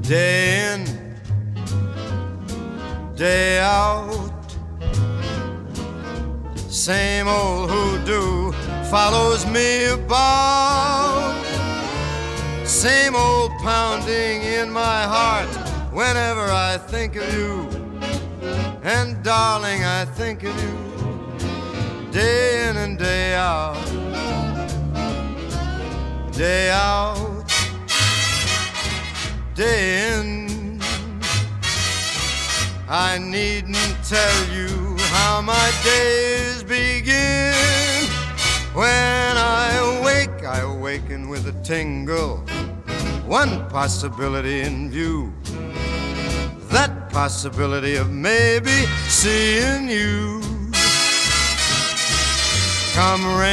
day in, day out. Same old hoodoo follows me about. Same old pounding in my heart whenever I think of you. And darling, I think of you day in and day out. Day out, day in. I needn't tell you how my days begin. When I awaken with a tingle. One possibility in view, that possibility of maybe seeing you. Come rain